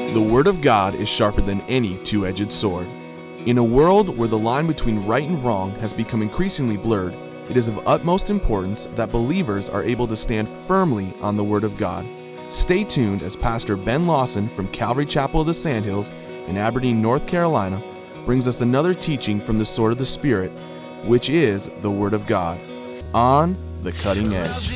The Word of God is sharper than any two-edged sword. In a world where the line between right and wrong has become increasingly blurred, it is of utmost importance that believers are able to stand firmly on the Word of God. Stay tuned as Pastor Ben Lawson from Calvary Chapel of the Sandhills in Aberdeen, North Carolina, brings us another teaching from the sword of the Spirit, which is the Word of God, on the cutting edge.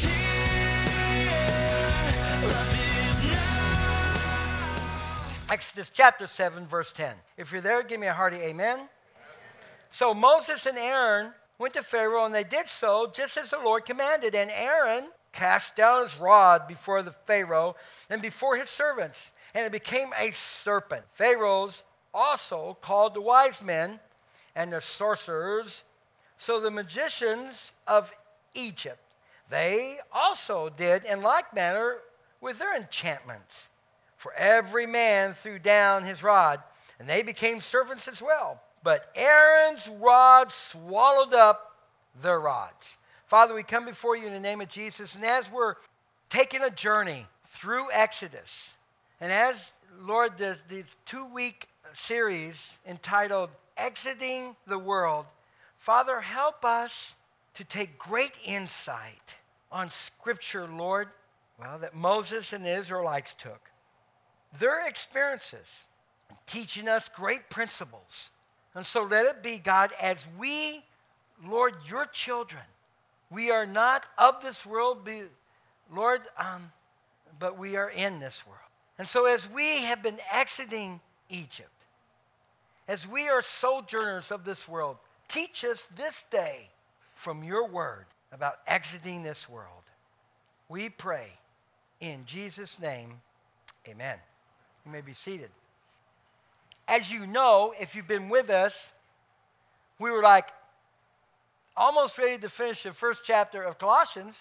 Exodus chapter 7, verse 10. If you're there, give me a hearty amen. So Moses and Aaron went to Pharaoh, and they did so just as the Lord commanded. And Aaron cast down his rod before the Pharaoh and before his servants, and it became a serpent. Pharaoh's also called the wise men and the sorcerers, so the magicians of Egypt. They also did in like manner with their enchantments. For every man threw down his rod, and they became servants as well. But Aaron's rod swallowed up their rods. Father, we come before you in the name of Jesus, and as we're taking a journey through Exodus, and as, Lord, the 2-week series entitled Exiting the World, Father, help us to take great insight on Scripture, Lord, that Moses and the Israelites took. Their experiences teaching us great principles. And so let it be, God, as we, Lord, your children, we are not of this world, Lord, but we are in this world. And so as we have been exiting Egypt, as we are sojourners of this world, teach us this day from your word about exiting this world. We pray in Jesus' name, amen. You may be seated. As you know, if you've been with us, we were like almost ready to finish the first chapter of Colossians,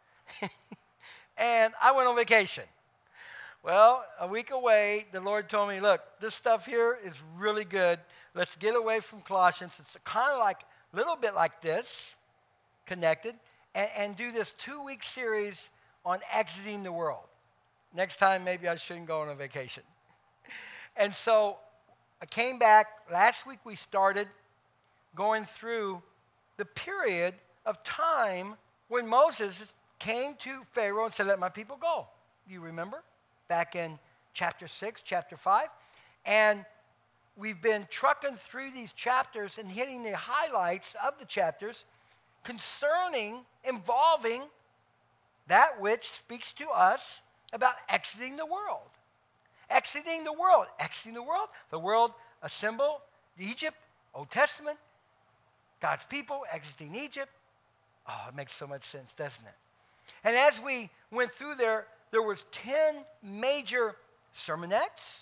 and I went on vacation. Well, a week away, the Lord told me, look, this stuff here is really good. Let's get away from Colossians. It's kind of like, a little bit like this, connected, and do this 2-week series on exiting the world. Next time, maybe I shouldn't go on a vacation. And so I came back. Last week we started going through the period of time when Moses came to Pharaoh and said, let my people go. You remember? Back in chapter 6, chapter 5. And we've been trucking through these chapters and hitting the highlights of the chapters involving that which speaks to us about exiting the world. Exiting the world. Exiting the world. The world, a symbol, Egypt, Old Testament, God's people exiting Egypt. Oh, it makes so much sense, doesn't it? And as we went through there was 10 major sermonettes,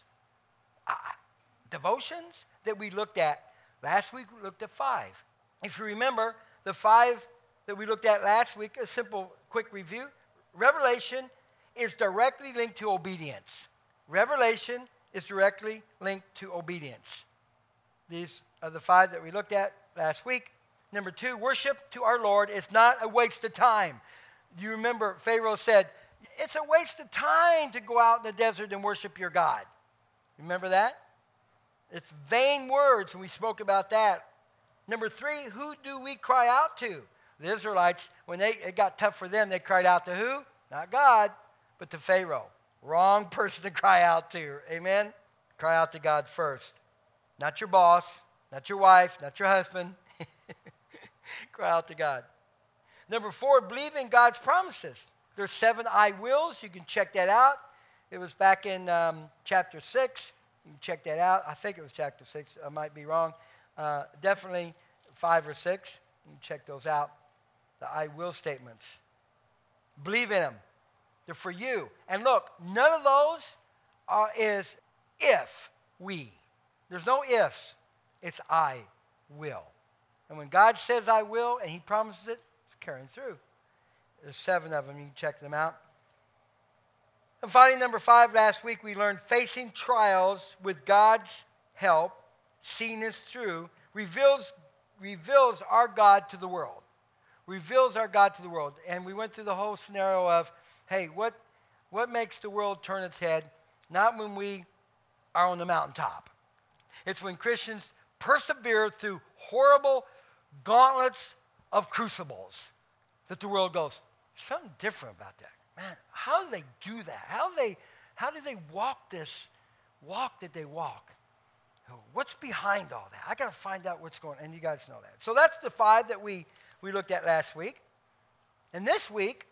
devotions that we looked at. Last week we looked at 5. If you remember, the 5 that we looked at last week, a simple, quick review. Revelation is directly linked to obedience. Revelation is directly linked to obedience. These are the 5 that we looked at last week. Number 2, worship to our Lord is not a waste of time. You remember Pharaoh said, it's a waste of time to go out in the desert and worship your God. Remember that? It's vain words, and we spoke about that. Number 3, who do we cry out to? The Israelites, when it got tough for them, they cried out to who? Not God, but to Pharaoh. Wrong person to cry out to. Amen? Cry out to God first. Not your boss, not your wife, not your husband. Cry out to God. Number 4, believe in God's promises. There's 7 I wills. You can check that out. It was back in chapter 6. You can check that out. I think it was chapter 6. I might be wrong. Definitely 5 or 6. You can check those out. The I will statements. Believe in them. They're for you. And look, none of those is if we. There's no ifs. It's I will. And when God says I will and he promises it, it's carrying through. There's 7 of them. You can check them out. And finally, number 5, last week we learned facing trials with God's help, seeing this through, reveals our God to the world. Reveals our God to the world. And we went through the whole scenario of, hey, what makes the world turn its head? Not when we are on the mountaintop. It's when Christians persevere through horrible gauntlets of crucibles that the world goes, there's something different about that. Man, how do they do that? How do they walk this walk that they walk? What's behind all that? I got to find out what's going on, and you guys know that. So that's the 5 that we looked at last week. And this week,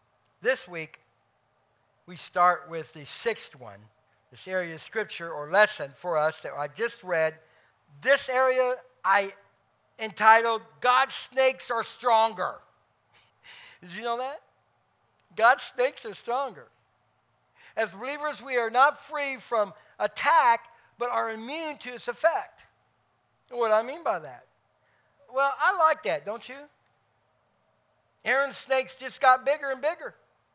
we start with the 6th one, this area of scripture or lesson for us that I just read. This area I entitled, God's Snakes Are Stronger. Did you know that? God's snakes are stronger. As believers, we are not free from attack, but are immune to its effect. What do I mean by that? Well, I like that, don't you? Aaron's snakes just got bigger and bigger.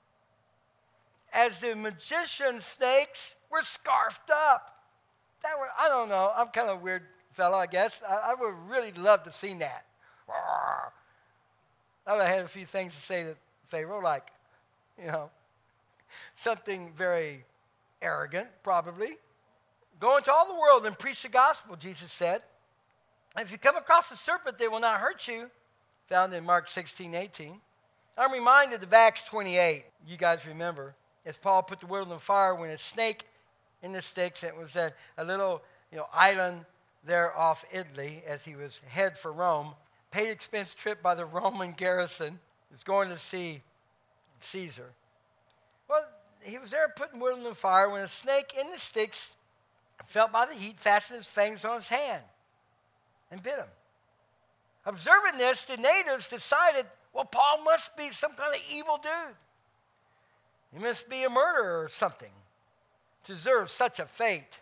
As the magician's snakes were scarfed up. I don't know, I'm kind of a weird fellow, I guess. I would really love to have seen that. I would have had a few things to say to Pharaoh, like, something very arrogant, probably. Go into all the world and preach the gospel, Jesus said. And if you come across a serpent, they will not hurt you, found in Mark 16:18. I'm reminded of Acts 28. You guys remember, as Paul put the world on fire when a snake in the sticks, it was a little island there off Italy as he was head for Rome, paid expense trip by the Roman garrison, was going to see Caesar. Well, he was there putting wood on the fire when a snake in the sticks, felt by the heat, fastened his fangs on his hand and bit him. Observing this, the natives decided, well, Paul must be some kind of evil dude. He must be a murderer or something to deserve such a fate.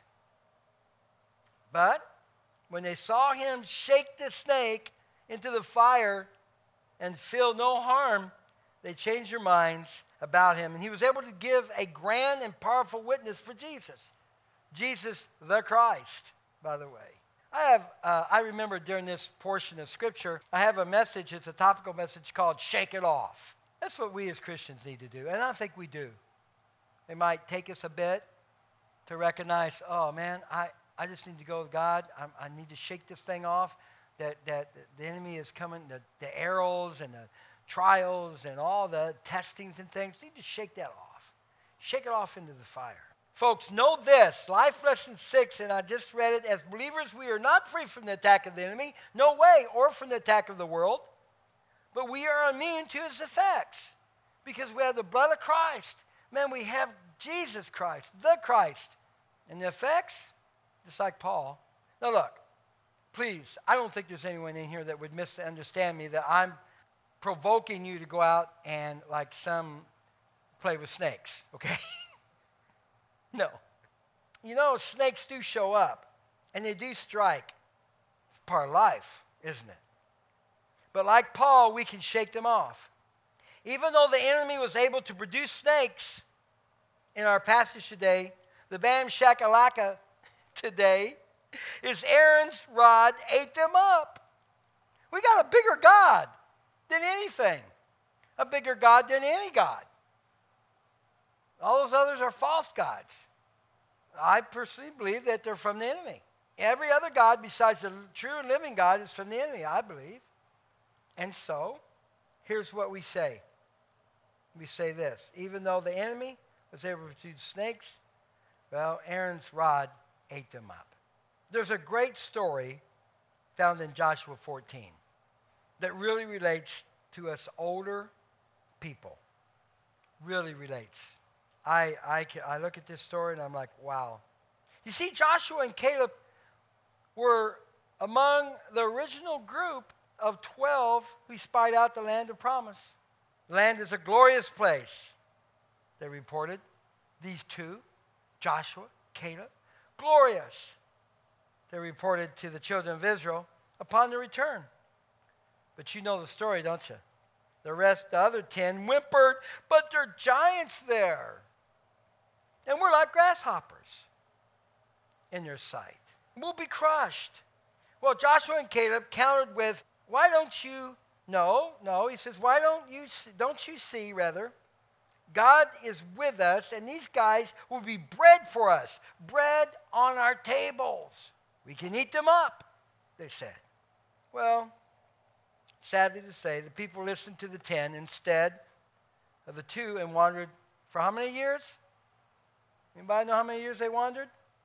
But when they saw him shake the snake into the fire and feel no harm, they changed their minds about him. And he was able to give a grand and powerful witness for Jesus. Jesus the Christ, by the way. I remember during this portion of Scripture, I have a message, it's a topical message called Shake It Off. That's what we as Christians need to do, and I think we do. It might take us a bit to recognize, oh man, I just need to go with God. I need to shake this thing off, that the enemy is coming, the arrows and the trials and all the testings and things. You need to shake that off. Shake it off into the fire. Folks, know this, Life Lesson 6, and I just read it, as believers, we are not free from the attack of the enemy, no way, or from the attack of the world, but we are immune to its effects because we have the blood of Christ. Man, we have Jesus Christ, the Christ. And the effects, just like Paul. Now look, please, I don't think there's anyone in here that would misunderstand me that I'm provoking you to go out and like some play with snakes, okay? No. Snakes do show up, and they do strike. It's part of life, isn't it? But like Paul, we can shake them off. Even though the enemy was able to produce snakes in our passage today, the Bam Shakalaka today is Aaron's rod ate them up. We got a bigger God than anything, a bigger God than any God. All those others are false gods. I personally believe that they're from the enemy. Every other God besides the true and living God is from the enemy, I believe. And so, here's what we say. We say this. Even though the enemy was able to produce snakes, well, Aaron's rod ate them up. There's a great story found in Joshua 14 that really relates to us older people. Really relates. I look at this story and I'm like, wow. You see, Joshua and Caleb were among the original group of 12 who spied out the land of promise. The land is a glorious place, they reported. These two, Joshua, Caleb, glorious, they reported to the children of Israel upon their return. But you know the story, don't you? The other 10 whimpered, but there are giants there. And we're like grasshoppers in their sight. We'll be crushed. Well, Joshua and Caleb countered with, why don't you, no, he says, don't you see, God is with us, and these guys will be bread for us, bread on our tables. We can eat them up, they said. Well, sadly to say, the people listened to the 10 instead of the 2 and wandered for how many years? Anybody know how many years they wandered?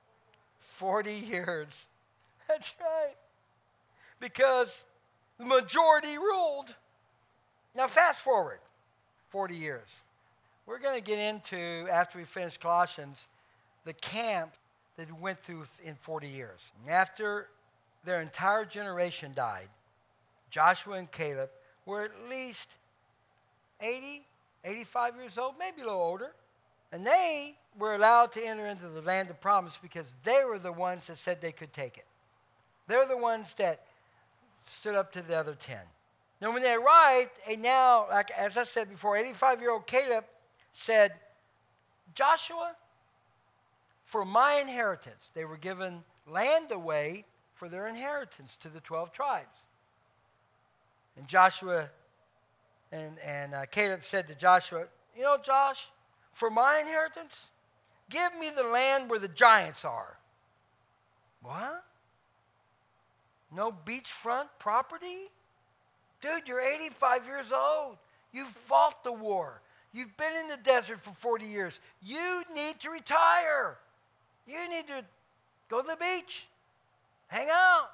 40 years. That's right. Because the majority ruled. Now fast forward 40 years. We're going to get into, after we finish Colossians, the camp that we went through in 40 years. And after their entire generation died, Joshua and Caleb were at least 80, 85 years old, maybe a little older. And they were allowed to enter into the land of promise because they were the ones that said they could take it. They're the ones that stood up to the other 10. Now, when they arrived, like as I said before, 85-year-old Caleb said, Joshua, for my inheritance, they were given land away for their inheritance to the 12 tribes. And Joshua and Caleb said to Joshua, you know, Josh, for my inheritance, give me the land where the giants are. What? No beachfront property? Dude, you're 85 years old. You've fought the war. You've been in the desert for 40 years. You need to retire. You need to go to the beach. Hang out.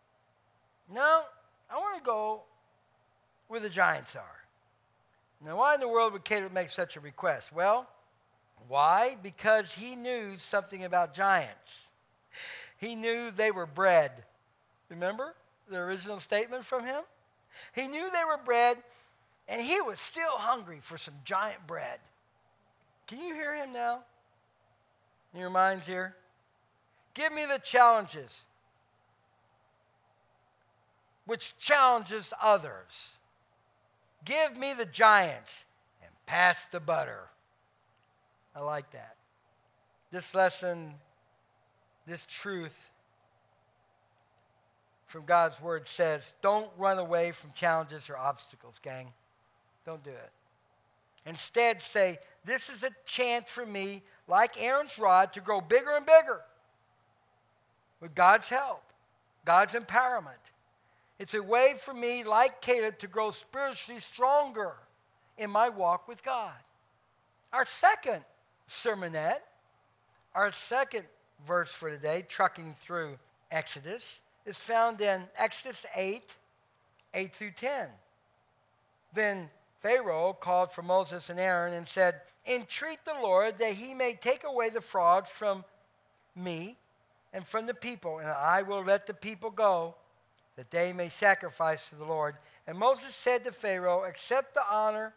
No, I want to go where the giants are. Now, why in the world would Caleb make such a request? Well, why? Because he knew something about giants. He knew they were bread. Remember the original statement from him? He knew they were bread, and he was still hungry for some giant bread. Can you hear him now? In your minds here? Give me the challenges, which challenges others. Give me the giants and pass the butter. I like that. This lesson, this truth from God's word says, don't run away from challenges or obstacles, gang. Don't do it. Instead, say, this is a chance for me, like Aaron's rod, to grow bigger and bigger with God's help, God's empowerment. It's a way for me, like Caleb, to grow spiritually stronger in my walk with God. Our second sermonette, our second verse for today, trucking through Exodus, is found in Exodus 8 through 10. Then Pharaoh called for Moses and Aaron and said, entreat the Lord that he may take away the frogs from me and from the people, and I will let the people go, that they may sacrifice to the Lord. And Moses said to Pharaoh, accept the honor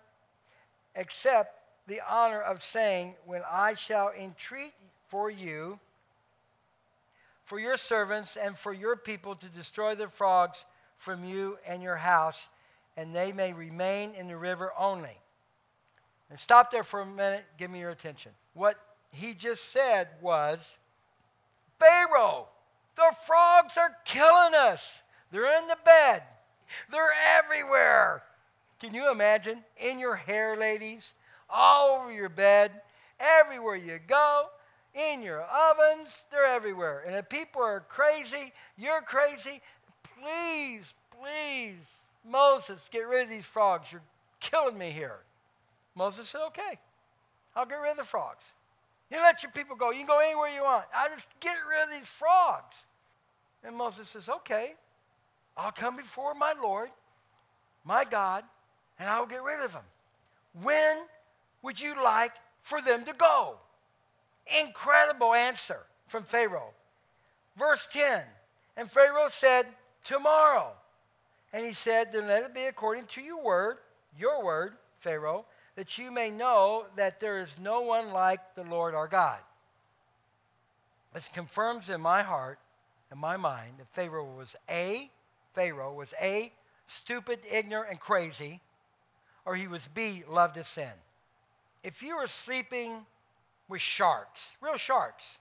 of saying, when I shall entreat for you, for your servants and for your people to destroy the frogs from you and your house, and they may remain in the river only. And stop there for a minute. Give me your attention. What he just said was, Pharaoh, the frogs are killing us. They're in the bed. They're everywhere. Can you imagine? In your hair, ladies, all over your bed, everywhere you go, in your ovens, they're everywhere. And if people are crazy, you're crazy, please, please, Moses, get rid of these frogs. You're killing me here. Moses said, okay, I'll get rid of the frogs. You let your people go. You can go anywhere you want. I just get rid of these frogs. And Moses says, okay, I'll come before my Lord, my God, and I will get rid of them. When would you like for them to go? Incredible answer from Pharaoh. Verse 10, and Pharaoh said, tomorrow. And he said, then let it be according to your word, Pharaoh, that you may know that there is no one like the Lord our God. This confirms in my heart and my mind that Pharaoh was A, stupid, ignorant, and crazy, or he was B, loved to sin. If you were sleeping with sharks, real sharks,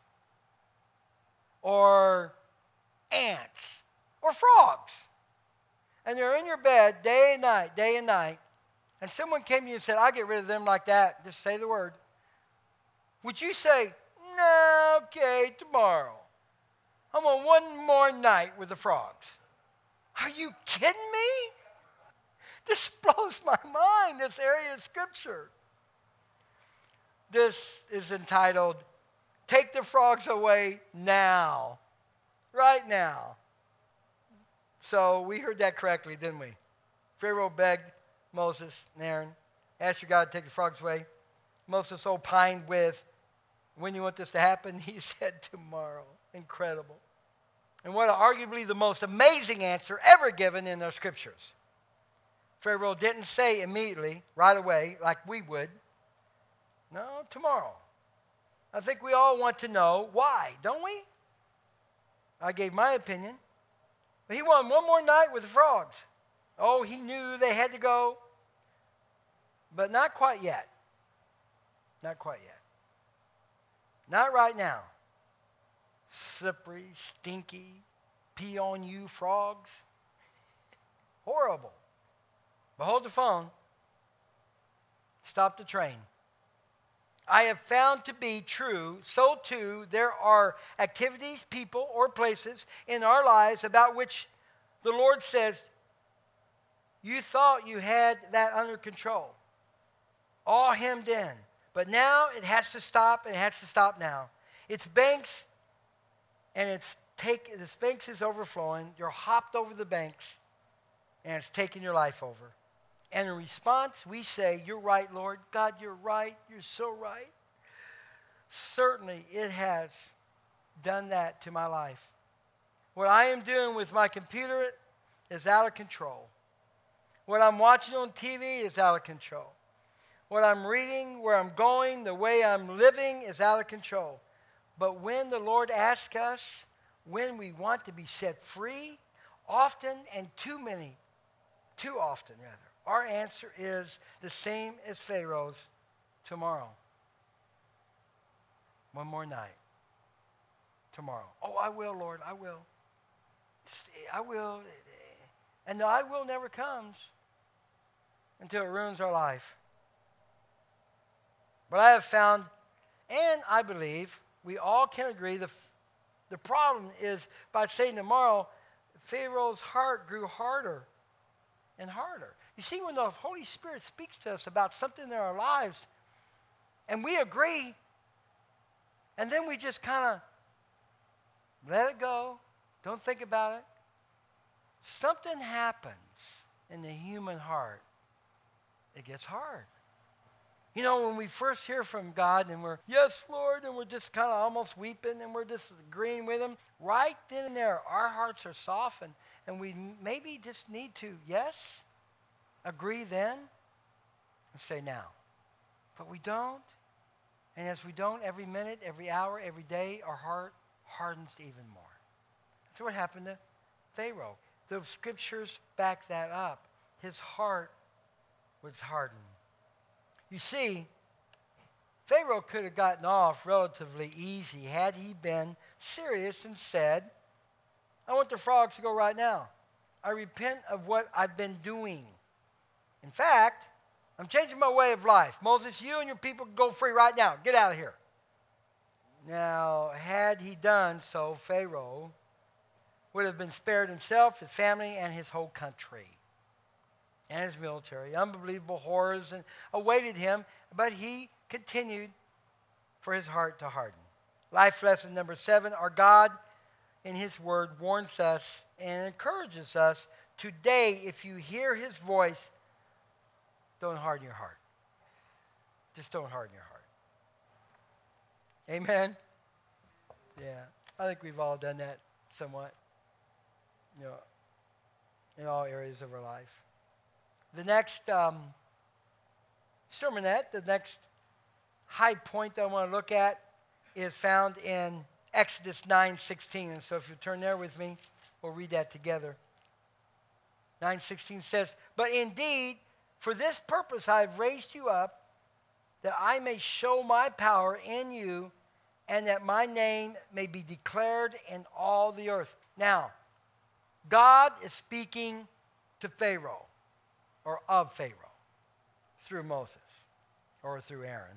or ants, or frogs, and they're in your bed day and night, and someone came to you and said, I'll get rid of them like that, just say the word, would you say, no, okay, tomorrow? I'm on one more night with the frogs. Are you kidding me? This blows my mind, this area of Scripture. This is entitled, Take the Frogs Away Now. Right now. So we heard that correctly, didn't we? Pharaoh begged Moses and Aaron, asked your God to take the frogs away. Moses opined with, when you want this to happen? He said, tomorrow. Incredible. And what arguably the most amazing answer ever given in the Scriptures. Pharaoh didn't say immediately, right away, like we would. No, tomorrow. I think we all want to know why, don't we? I gave my opinion. But he wanted one more night with the frogs. Oh, he knew they had to go. But not quite yet. Not quite yet. Not right now. Slippery, stinky, pee on you frogs. Horrible. But hold the phone. Stop the train. I have found to be true, so too there are activities, people, or places in our lives about which the Lord says, you thought you had that under control. All hemmed in. But now it has to stop, and it has to stop now. It's banks, and the banks is overflowing. You're hopped over the banks, and it's taking your life over. And in response, we say, you're right, Lord. God, you're right. You're so right. Certainly, it has done that to my life. What I am doing with my computer is out of control. What I'm watching on TV is out of control. What I'm reading, where I'm going, the way I'm living is out of control. But when the Lord asks us, when we want to be set free, often and too often, our answer is the same as Pharaoh's, tomorrow. One more night. Tomorrow. Oh, I will, Lord, I will. I will. And the I will never comes until it ruins our life. But I have found, and I believe, we all can agree, the problem is by saying tomorrow, Pharaoh's heart grew harder and harder. You see, when the Holy Spirit speaks to us about something in our lives, and we agree, and then we just kind of let it go, don't think about it, something happens in the human heart. It gets hard. You know, when we first hear from God and we're, yes, Lord, and we're just kind of almost weeping and we're just agreeing with him, right then and there, our hearts are softened and we maybe just need to, yes, agree then and say now. But we don't. And as we don't, every minute, every hour, every day, our heart hardens even more. That's what happened to Pharaoh. The Scriptures back that up. His heart was hardened. You see, Pharaoh could have gotten off relatively easy had he been serious and said, I want the frogs to go right now. I repent of what I've been doing. In fact, I'm changing my way of life. Moses, you and your people can go free right now. Get out of here. Now, had he done so, Pharaoh would have been spared himself, his family, and his whole country. And his military. Unbelievable horrors awaited him, but he continued for his heart to harden. Life lesson number 7, our God in his word warns us and encourages us. Today, if you hear his voice, don't harden your heart. Just don't harden your heart. Amen? Yeah, I think we've all done that somewhat, in all areas of our life. The next sermonette, the next high point that I want to look at is found in Exodus 9:16. And so if you turn there with me, we'll read that together. 9:16 says, but indeed, for this purpose I have raised you up, that I may show my power in you, and that my name may be declared in all the earth. Now, God is speaking to Pharaoh. Or of Pharaoh. through Moses or through Aaron.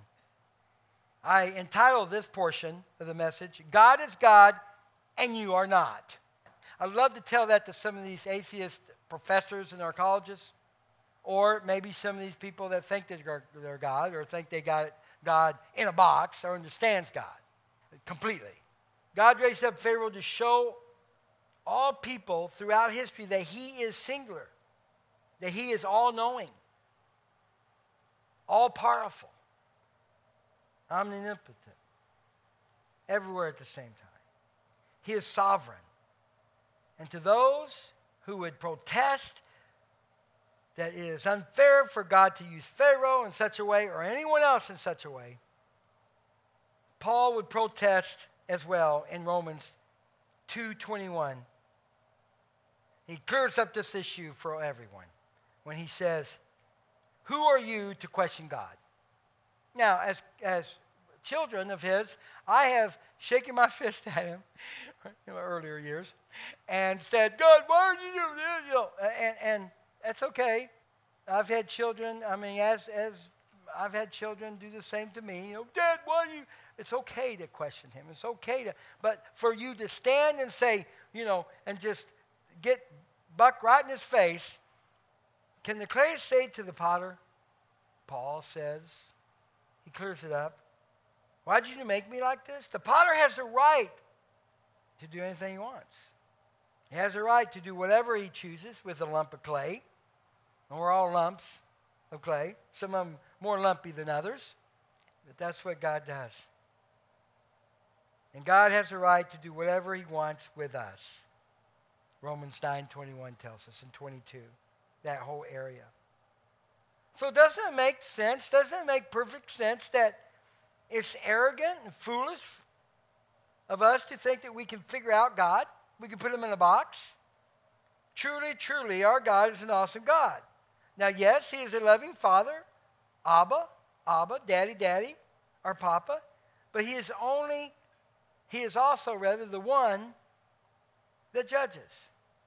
I entitled this portion of the message, God is God and you are not. I love to tell that to some of these atheist professors in our colleges, or maybe some of these people that think that they're God or think they got God in a box or understands God completely. God raised up Pharaoh to show all people throughout history that he is singular, that he is all-knowing, all-powerful, omnipotent, everywhere at the same time. He is sovereign. And to those who would protest that it is unfair for God to use Pharaoh in such a way or anyone else in such a way, Paul would protest as well in Romans 2:21. He clears up this issue for everyone when he says, who are you to question God? Now, as children of his, I have shaken my fist at him in my earlier years and said, God, why are you doing this? You know, and that's okay. I've had children, as I've had children do the same to me. Dad, why are you? It's okay to question him. It's okay but for you to stand and say, and just get Buck right in his face, can the clay say to the potter, Paul says, he clears it up, why did you make me like this? The potter has the right to do anything he wants. He has the right to do whatever he chooses with a lump of clay. And we're all lumps of clay. Some of them more lumpy than others. But that's what God does. And God has the right to do whatever he wants with us. Romans 9:21 tells us, and 22, that whole area. So doesn't it make sense? Doesn't it make perfect sense that it's arrogant and foolish of us to think that we can figure out God? We can put him in a box? Truly, truly, our God is an awesome God. Now, yes, he is a loving Father, Abba, Daddy, our Papa, but he is also the one that judges.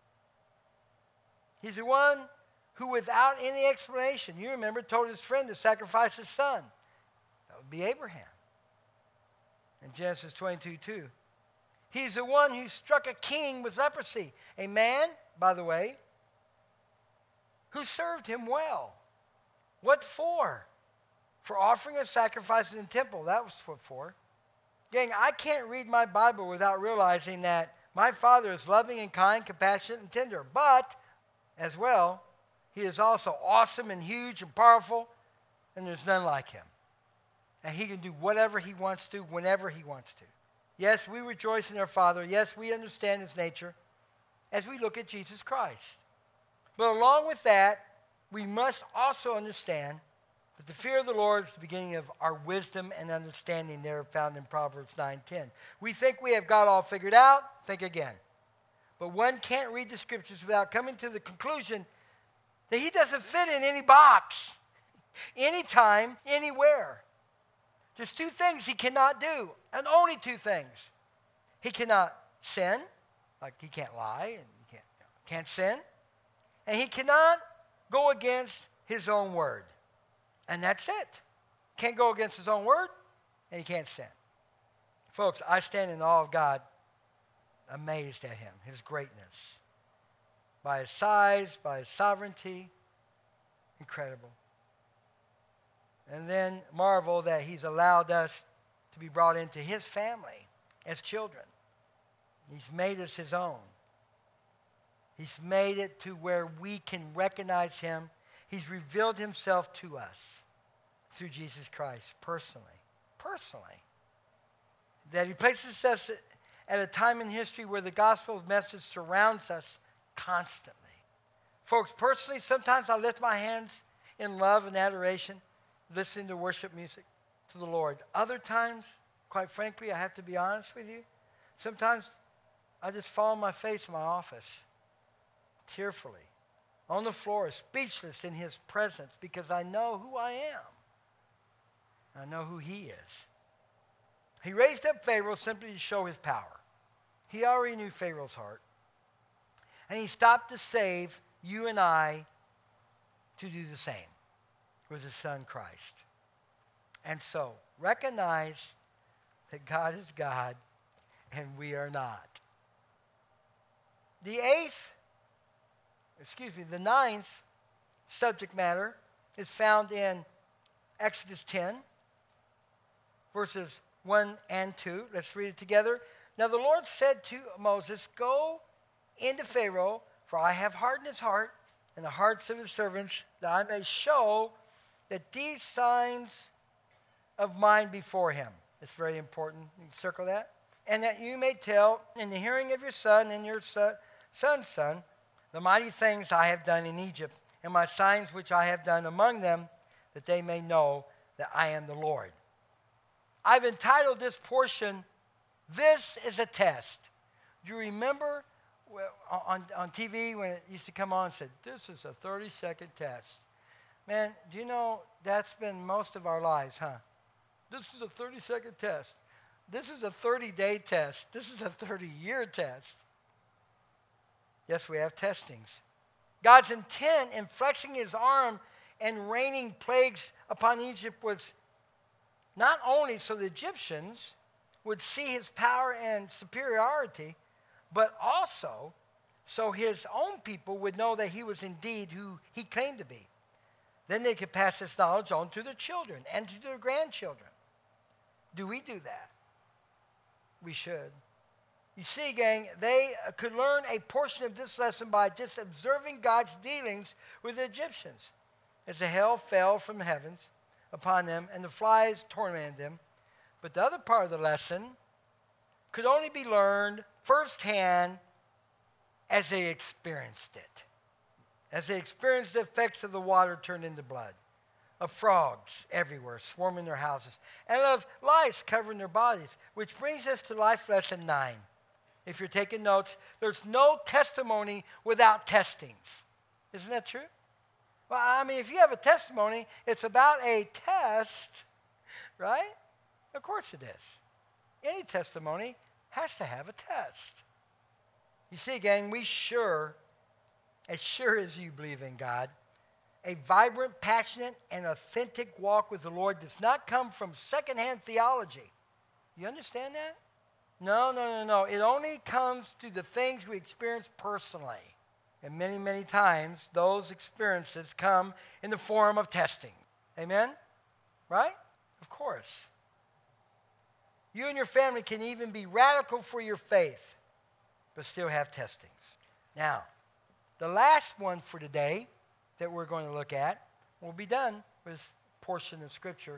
He's the one who, without any explanation, you remember, told his friend to sacrifice his son. That would be Abraham. In Genesis 22:2. He's the one who struck a king with leprosy. A man, by the way, who served him well. What for? For offering a sacrifice in the temple. That was what for. Gang, I can't read my Bible without realizing that my Father is loving and kind, compassionate and tender. But, as well, he is also awesome and huge and powerful, and there's none like him. And he can do whatever he wants to, whenever he wants to. Yes, we rejoice in our Father. Yes, we understand his nature as we look at Jesus Christ. But along with that, we must also understand that the fear of the Lord is the beginning of our wisdom and understanding there found in Proverbs 9:10. We think we have God all figured out. Think again. But one can't read the scriptures without coming to the conclusion that he doesn't fit in any box, anytime, anywhere. There's two things he cannot do, and only two things. He cannot sin, like he can't lie, and he can't sin. And he cannot go against his own word. And that's it. Can't go against his own word, and he can't sin. Folks, I stand in awe of God, amazed at him, his greatness. By his size, by his sovereignty, incredible. And then marvel that he's allowed us to be brought into his family as children. He's made us his own. He's made it to where we can recognize him. He's revealed himself to us through Jesus Christ personally. That he places us at a time in history where the gospel message surrounds us constantly. Folks, personally, sometimes I lift my hands in love and adoration, listening to worship music to the Lord. Other times, quite frankly, I have to be honest with you, sometimes I just fall on my face in my office, tearfully, on the floor, speechless in his presence, because I know who I am. I know who he is. He raised up Pharaoh simply to show his power. He already knew Pharaoh's heart. And he stopped to save you and I to do the same. with his son Christ. And so, recognize that God is God and we are not. The ninth subject matter is found in Exodus 10, verses 1 and 2. Let's read it together. Now the Lord said to Moses, go into Pharaoh, for I have hardened his heart and the hearts of his servants, that I may show that these signs of mine before him. It's very important. You can circle that. And that you may tell in the hearing of your son and your son's son the mighty things I have done in Egypt, and my signs which I have done among them, that they may know that I am the Lord. I've entitled this portion, This is a Test. Do you remember on TV when it used to come on and said, this is a 30-second test? Man, do you know that's been most of our lives, huh? This is a 30-second test. This is a 30-day test. This is a 30-year test. Yes, we have testings. God's intent in flexing his arm and raining plagues upon Egypt was not only so the Egyptians would see his power and superiority, but also so his own people would know that he was indeed who he claimed to be. Then they could pass this knowledge on to their children and to their grandchildren. Do we do that? We should. You see, gang, they could learn a portion of this lesson by just observing God's dealings with the Egyptians. As the hail fell from the heavens upon them and the flies tormented them. But the other part of the lesson could only be learned firsthand as they experienced it. As they experienced the effects of the water turned into blood, of frogs everywhere swarming their houses, and of lice covering their bodies, which brings us to life lesson 9. If you're taking notes, there's no testimony without testings. Isn't that true? Well, I mean, if you have a testimony, it's about a test, right? Of course it is. Any testimony has to have a test. You see, gang, as sure as you believe in God, a vibrant, passionate, and authentic walk with the Lord does not come from secondhand theology. You understand that? No. It only comes through the things we experience personally. And many, many times, those experiences come in the form of testing. Amen? Right? Of course. You and your family can even be radical for your faith, but still have testings. Now, the last one for today that we're going to look at, we'll be done with this portion of Scripture,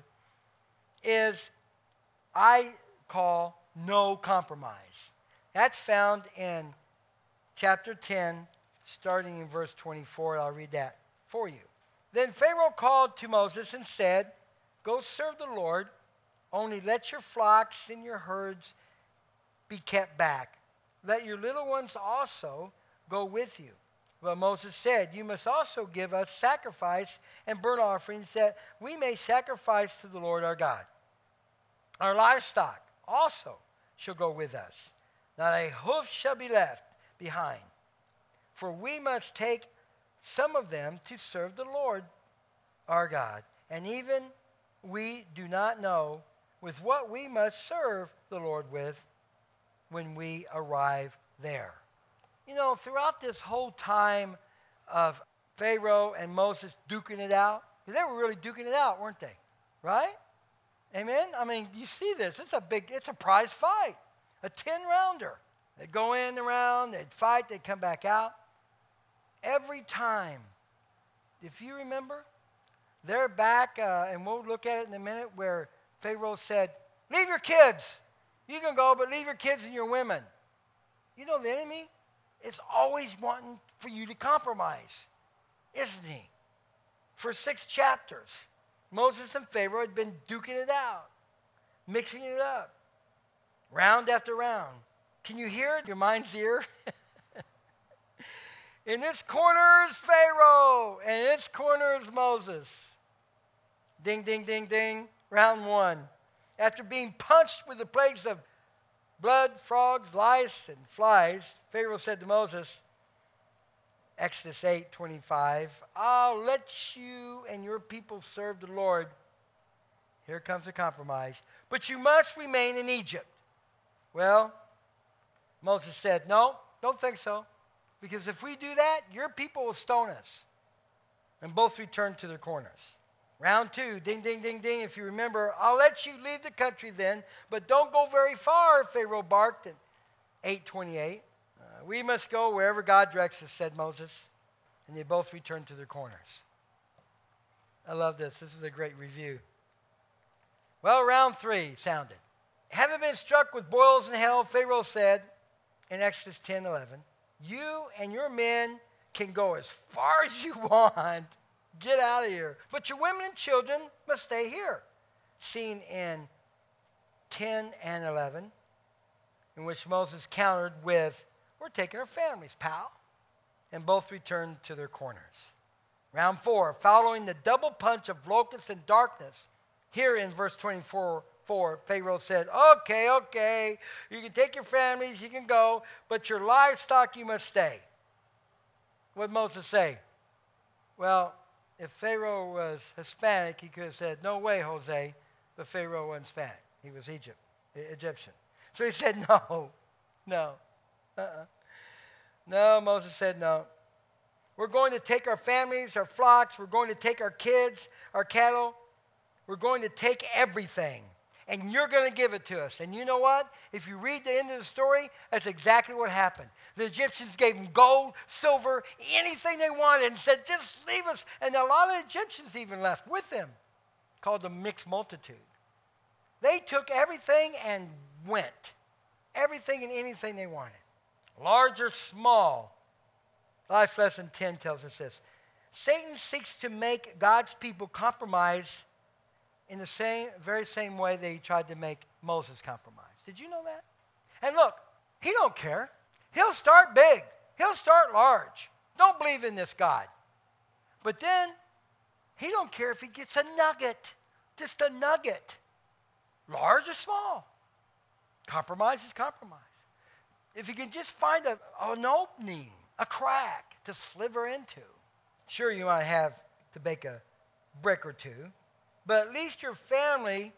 is I call no compromise. That's found in chapter 10, starting in verse 24. I'll read that for you. Then Pharaoh called to Moses and said, go serve the Lord, only let your flocks and your herds be kept back. Let your little ones also go with you. But Moses said, you must also give us sacrifice and burnt offerings that we may sacrifice to the Lord our God. Our livestock also shall go with us. Not a hoof shall be left behind. For we must take some of them to serve the Lord our God. And even we do not know with what we must serve the Lord with when we arrive there. You know, throughout this whole time of Pharaoh and Moses duking it out, they were really duking it out, weren't they? Right? Amen? I mean, you see this. It's a prize fight. A 10-rounder. They'd go in the round, they'd fight, they'd come back out. Every time, if you remember, they're back, and we'll look at it in a minute, where Pharaoh said, leave your kids. You can go, but leave your kids and your women. You know the enemy is always wanting for you to compromise, isn't he? For 6 chapters, Moses and Pharaoh had been duking it out, mixing it up, round after round. Can you hear it? Your mind's ear? In this corner is Pharaoh, and in this corner is Moses. Ding, ding, ding, ding. Round 1. After being punched with the plagues of blood, frogs, lice, and flies, Pharaoh said to Moses, Exodus 8:25, I'll let you and your people serve the Lord. Here comes the compromise. But you must remain in Egypt. Well, Moses said, no, don't think so. Because if we do that, your people will stone us. And both returned to their corners. Round 2, ding, ding, ding, ding. If you remember, I'll let you leave the country then, but don't go very far, Pharaoh barked at 8:28. We must go wherever God directs us, said Moses. And they both returned to their corners. I love this. This is a great review. Well, round 3 sounded. Having been struck with boils in hell, Pharaoh said in Exodus 10:11, you and your men can go as far as you want. Get out of here. But your women and children must stay here. Seen in 10 and 11, in which Moses countered with, we're taking our families, pal. And both returned to their corners. Round 4, following the double punch of locusts and darkness. Here in verse 24, Pharaoh said, okay, you can take your families, you can go, but your livestock you must stay. What did Moses say? Well, if Pharaoh was Hispanic, he could have said, no way, Jose, but Pharaoh wasn't Hispanic. He was Egyptian. So he said, no. No, Moses said no. We're going to take our families, our flocks, we're going to take our kids, our cattle. We're going to take everything, and you're going to give it to us. And you know what? If you read the end of the story, that's exactly what happened. The Egyptians gave them gold, silver, anything they wanted, and said, just leave us. And a lot of Egyptians even left with them, called the mixed multitude. They took everything and went. Everything and anything they wanted. Large or small. Life lesson 10 tells us this. Satan seeks to make God's people compromise in the very same way they tried to make Moses compromise. Did you know that? And look, he don't care. He'll start big. He'll start large. Don't believe in this God. But then, he don't care if he gets a nugget. Just a nugget. Large or small. Compromise is compromise. If you can just find an opening, a crack to sliver into. Sure, you might have to bake a brick or two, but at least your family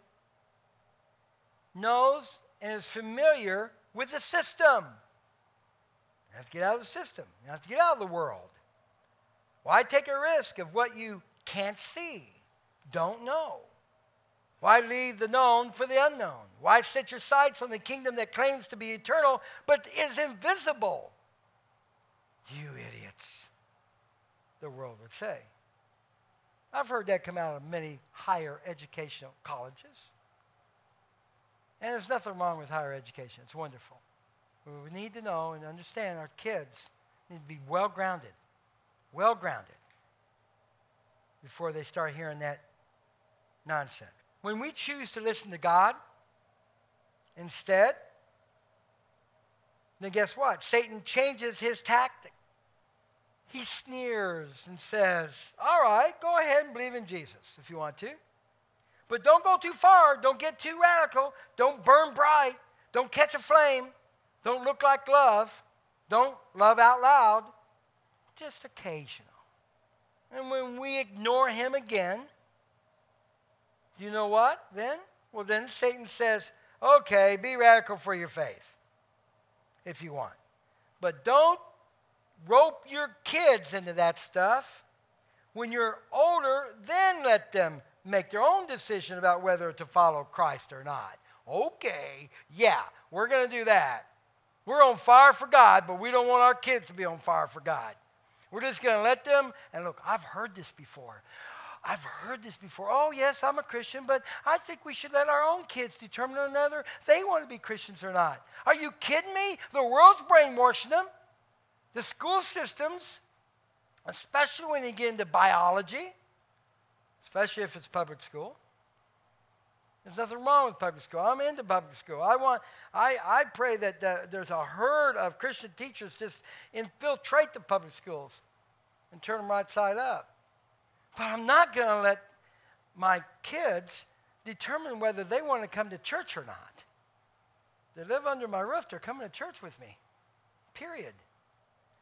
knows and is familiar with the system. You have to get out of the system. You have to get out of the world. Why take a risk of what you can't see, don't know? Why leave the known for the unknown? Why set your sights on the kingdom that claims to be eternal but is invisible? You idiots, the world would say. I've heard that come out of many higher educational colleges. And there's nothing wrong with higher education. It's wonderful. We need to know and understand our kids need to be well-grounded before they start hearing that nonsense. When we choose to listen to God instead, then guess what? Satan changes his tactic. He sneers and says, all right, go ahead and believe in Jesus if you want to. But don't go too far. Don't get too radical. Don't burn bright. Don't catch a flame. Don't look like love. Don't love out loud. Just occasional. And when we ignore him again, you know what then? Well, then Satan says, okay, be radical for your faith if you want. But don't rope your kids into that stuff. When you're older, then let them make their own decision about whether to follow Christ or not. Okay, yeah, we're going to do that. We're on fire for God, but we don't want our kids to be on fire for God. We're just going to let them, and look, I've heard this before. Oh, yes, I'm a Christian, but I think we should let our own kids determine whether they want to be Christians or not. Are you kidding me? The world's brainwashing them. The school systems, especially when you get into biology, especially if it's public school. There's nothing wrong with public school. I'm into public school. I pray that there's a herd of Christian teachers just infiltrate the public schools and turn them right side up. But I'm not going to let my kids determine whether they want to come to church or not. They live under my roof. They're coming to church with me. Period.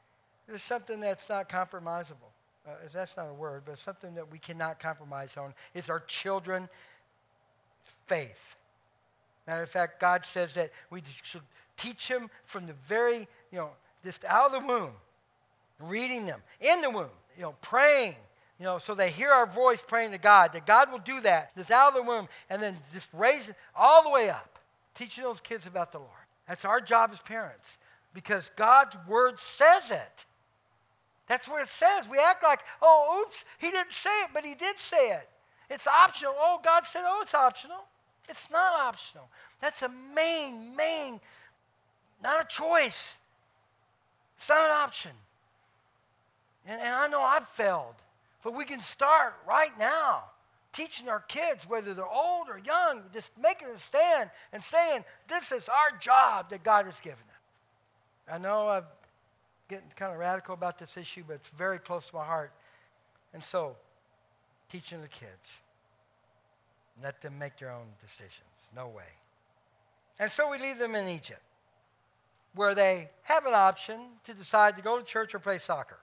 It's something that's not compromisable. That's not a word, but something that we cannot compromise on is our children's faith. Matter of fact, God says that we should teach them from the very, just out of the womb, reading them in the womb, praying, so they hear our voice praying to God, that God will do that, just out of the womb, and then just raise it all the way up, teaching those kids about the Lord. That's our job as parents, because God's word says it. That's what it says. We act like, oh, oops, he didn't say it, but he did say it. It's optional. Oh, God said, oh, it's optional. It's not optional. That's a main, not a choice. It's not an option. And I know I've failed, but we can start right now teaching our kids, whether they're old or young, just making a stand and saying, this is our job that God has given us. I know I'm getting kind of radical about this issue, but it's very close to my heart. And so, teaching the kids. Let them make their own decisions. No way. And so we leave them in Egypt, where they have an option to decide to go to church or play soccer,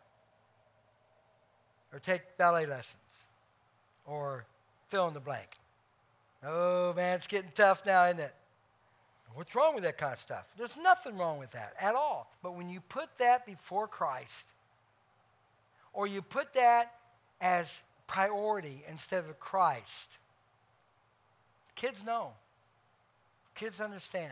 or take ballet lessons, or fill in the blank. Oh, man, it's getting tough now, isn't it? What's wrong with that kind of stuff? There's nothing wrong with that at all. But when you put that before Christ, or you put that as priority instead of Christ, kids know. Kids understand.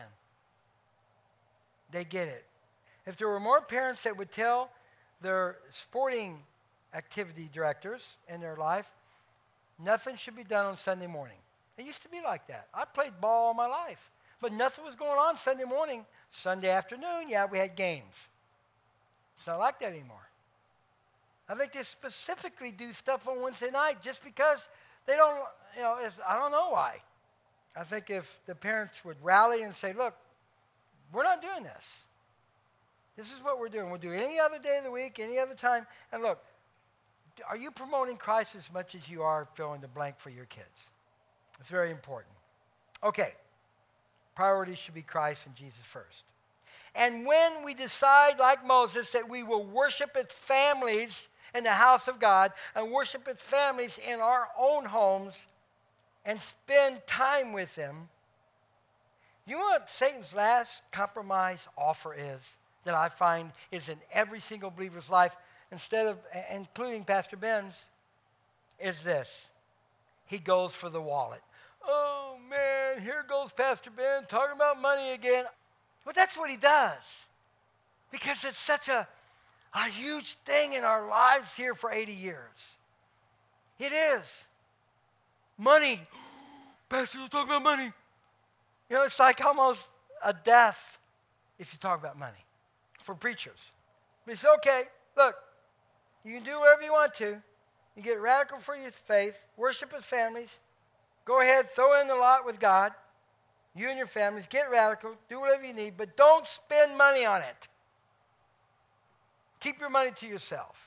They get it. If there were more parents that would tell their sporting activity directors in their life, nothing should be done on Sunday morning. It used to be like that. I played ball all my life, but nothing was going on Sunday morning. Sunday afternoon, yeah, we had games. It's not like that anymore. I think they specifically do stuff on Wednesday night just because they don't, I don't know why. I think if the parents would rally and say, look, we're not doing this. This is what we're doing. We'll do it any other day of the week, any other time. And look, are you promoting Christ as much as you are filling the blank for your kids? It's very important. Okay. Priorities should be Christ and Jesus first. And when we decide, like Moses, that we will worship its families in the house of God and worship its families in our own homes and spend time with them, you know what Satan's last compromise offer is that I find is in every single believer's life, instead of, including Pastor Ben's, is this. He goes for the wallet. Oh, man, here goes Pastor Ben talking about money again. But that's what he does, because it's such a huge thing in our lives here for 80 years. It is. Money. Pastor was talking about money. It's like almost a death if you talk about money for preachers. But it's okay. Look, you can do whatever you want to. You get radical for your faith, worship with families. Go ahead, throw in the lot with God. You and your families, get radical, do whatever you need, but don't spend money on it. Keep your money to yourself.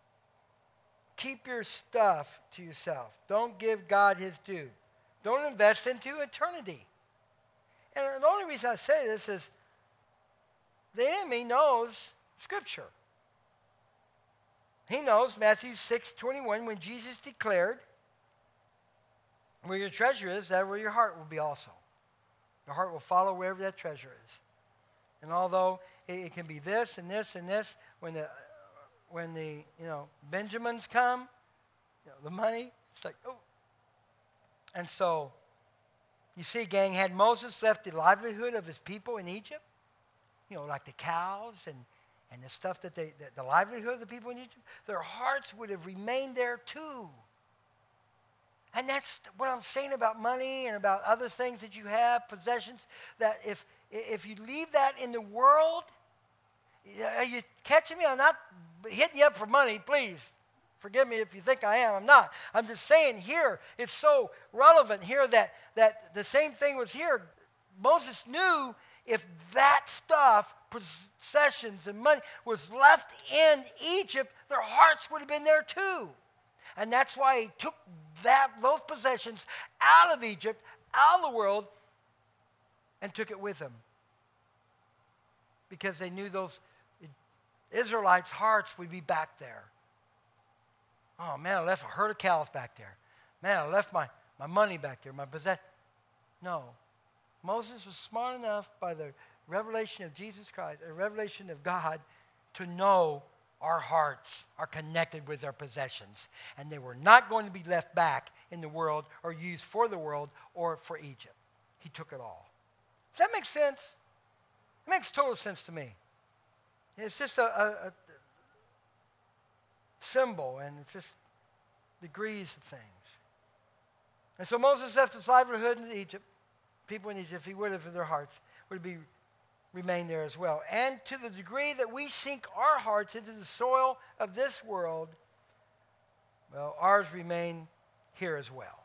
Keep your stuff to yourself. Don't give God his due. Don't invest into eternity. And the only reason I say this is the enemy knows Scripture. He knows Matthew 6:21, when Jesus declared, where your treasure is, that where your heart will be also. Your heart will follow wherever that treasure is. And although it can be this and this and this, when the Benjamins come, the money, it's like, oh. And so, you see, gang, had Moses left the livelihood of his people in Egypt, like the cows and the stuff the livelihood of the people in Egypt, their hearts would have remained there too. And that's what I'm saying about money and about other things that you have, possessions, that if you leave that in the world, are you catching me? I'm not hitting you up for money, please. Forgive me if you think I am. I'm not. I'm just saying here, it's so relevant here that the same thing was here. Moses knew if that stuff, possessions and money, was left in Egypt, their hearts would have been there too. And that's why he took those possessions out of Egypt, out of the world, and took it with him. Because they knew Israelites' hearts would be back there. Oh, man, I left a herd of cows back there. Man, I left my money back there, my possession. No. Moses was smart enough by the revelation of Jesus Christ, a revelation of God, to know our hearts are connected with our possessions. And they were not going to be left back in the world or used for the world or for Egypt. He took it all. Does that make sense? It makes total sense to me. It's just a symbol, and it's just degrees of things. And so Moses left his livelihood in Egypt. People in Egypt, if he would have, in their hearts, would remain there as well. And to the degree that we sink our hearts into the soil of this world, well, ours remain here as well.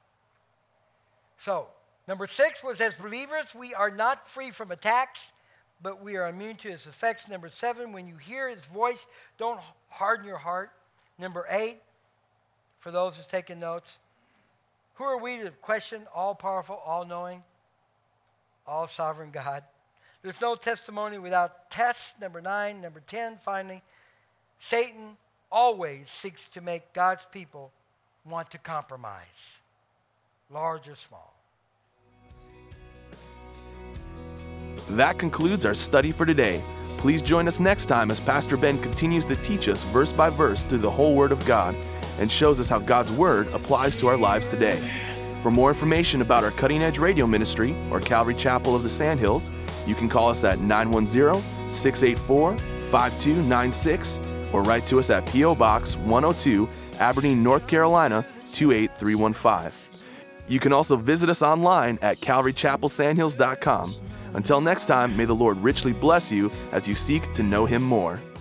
So, number 6 was, as believers, we are not free from attacks, but we are immune to his effects. Number 7, when you hear his voice, don't harden your heart. Number 8, for those who's taking notes, who are we to question all-powerful, all-knowing, all-sovereign God? There's no testimony without tests. Number 9. Number 10, finally, Satan always seeks to make God's people want to compromise, large or small. That concludes our study for today. Please join us next time as Pastor Ben continues to teach us verse by verse through the whole Word of God and shows us how God's Word applies to our lives today. For more information about our Cutting Edge Radio Ministry or Calvary Chapel of the Sandhills, you can call us at 910-684-5296 or write to us at P.O. Box 102, Aberdeen, North Carolina 28315. You can also visit us online at calvarychapelsandhills.com. Until next time, may the Lord richly bless you as you seek to know Him more.